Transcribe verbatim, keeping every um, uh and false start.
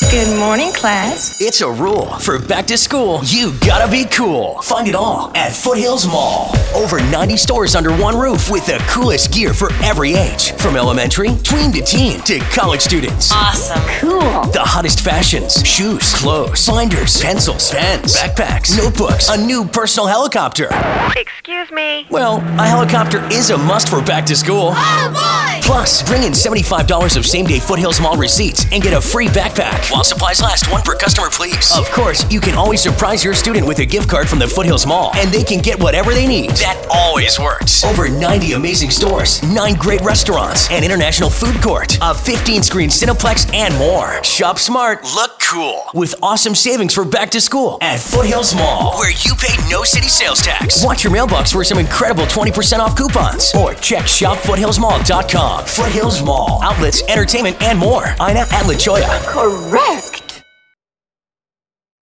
Good morning, class. It's a rule. For back to school, you gotta be cool. Find it all at Foothills Mall. Over ninety stores under one roof with the coolest gear for every age. From elementary, tween to teen, to college students. Awesome. Cool. The hottest fashions, shoes, clothes, binders, pencils, pens, backpacks, notebooks, a new personal helicopter. Excuse me? Well, a helicopter is a must for back to school. Oh, boy! Plus, bring in seventy-five dollars of same-day Foothills Mall receipts and get a free backpack. While supplies last, one per customer, please. Of course, you can always surprise your student with a gift card from the Foothills Mall, and they can get whatever they need. That always works. Over ninety amazing stores, nine great restaurants, an international food court, a fifteen-screen Cineplex, and more. Shop smart, look cool, with awesome savings for back to school at Foothills Mall, where you pay no city sales tax. Watch your mailbox for some incredible twenty percent off coupons, or check shop foothills mall dot com. Foothills Mall, outlets, entertainment, and more. Ina at La Jolla. Correct.